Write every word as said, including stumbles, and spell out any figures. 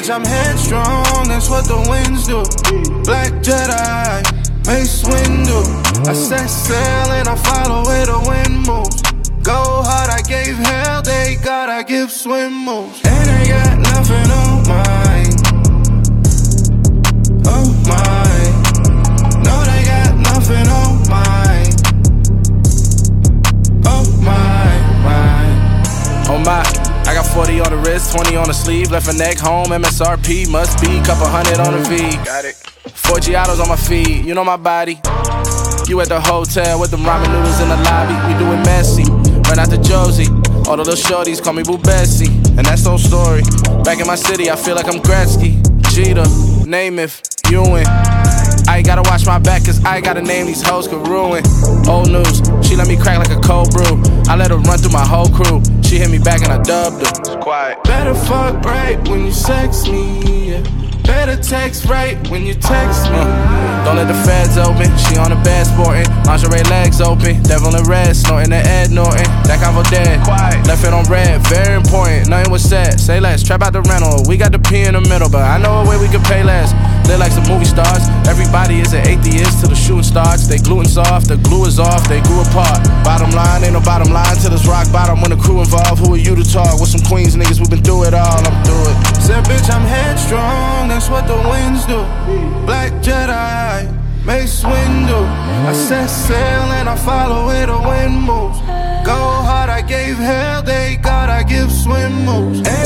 bitch, I'm headstrong, that's what the winds do. Black Jedi, Mace Windu. I set sail and I follow where the wind moves. Go hard, I gave hell, they got, I give swim moves. And I got nothing on mine. Oh my. No, they got nothing on mine. Oh my, my. Oh my. I got forty on the wrist, twenty on the sleeve. Left a neck home, M S R P must be. Couple hundred on the V. Got it. Four Giottos on my feet, you know my body. You at the hotel with them ramen noodles in the lobby. We do it messy, run out to Josie. All the little shorties call me Boo Bessie. And that's no story. Back in my city, I feel like I'm Gretzky, Jeter, Namath, Ewing. I gotta watch my back cause I gotta name these hoes could ruin. Old news, she let me crack like a cold brew. I let her run through my whole crew. She hit me back and I dubbed her. It's quiet. Better fuck right when you sex me, yeah. Better text right when you text me. uh, Don't let the feds open. She on the bed sporting, lingerie legs open. Devil in red, snorting the Ed Norton. That convo dead, quiet. Left it on red, very important. Nothing was said, say less. Trap out the rental, we got the P in the middle, but I know a way we can pay less. Live like some movie stars. Everybody is an atheist till the shooting starts. They gluten soft, the glue is off, they grew apart. Bottom line, ain't no bottom line till it's rock bottom when the crew involved. Who are you to talk? With some Queens niggas, we been through it all, I'm through it. Said bitch, I'm headstrong, that's what the winds do. Black Jedi, Mace Windu. I set sail and I follow where the wind moves. Go hard, I gave hell, they got, I give swim moves. And